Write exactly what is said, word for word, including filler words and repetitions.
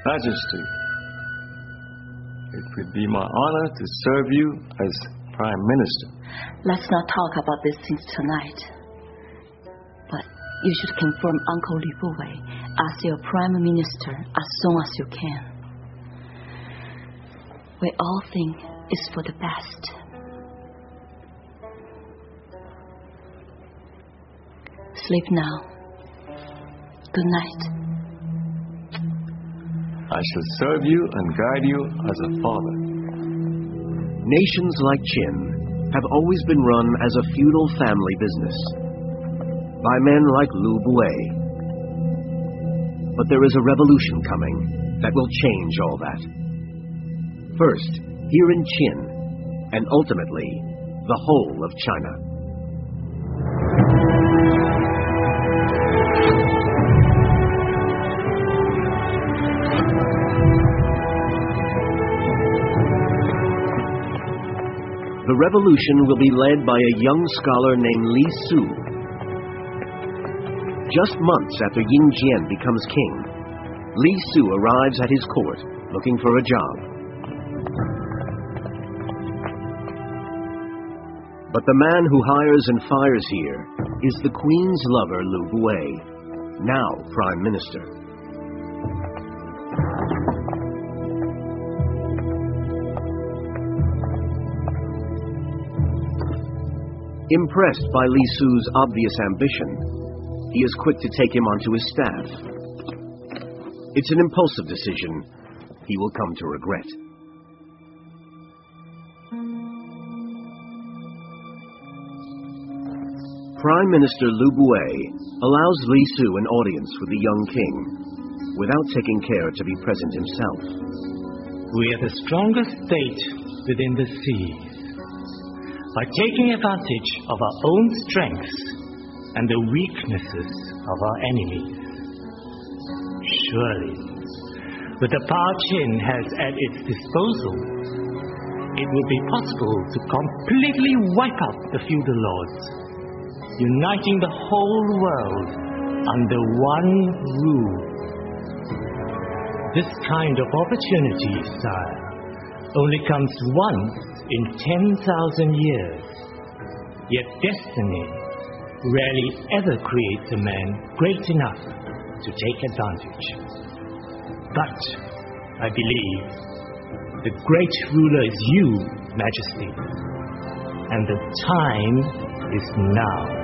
Majesty, it would be my honor to serve you as Prime Minister. Let's not talk about these things tonight. But you should confirm Uncle Lu Buwei as your Prime Minister as soon as you can. We all think it's for the best. Sleep now. Good night. I shall serve you and guide you as a father. Nations like Qin have always been run as a feudal family business by men like Lu Buwei. But there is a revolution coming that will change all that. First, here in Qin, and ultimately, the whole of China. The revolution will be led by a young scholar named Li Su. Just months after Yin Jian becomes king, Li Su arrives at his court looking for a job. But the man who hires and fires here is the queen's lover, Lu Buwei, now prime minister. Impressed by Li Su's obvious ambition, he is quick to take him onto his staff. It's an impulsive decision he will come to regret. Prime Minister Lu Buwei allows Li Su an audience with the young king, without taking care to be present himself. We are the strongest state within the seas. By taking advantage of our own strengths and the weaknesses of our enemies. Surely, with the power Qin has at its disposal, it would be possible to completely wipe out the feudal lords, uniting the whole world under one rule. This kind of opportunity, sire, only comes once in ten thousand years. Yet destiny rarely ever creates a man great enough to take advantage. But I believe the great ruler is you, Majesty, and the time is now.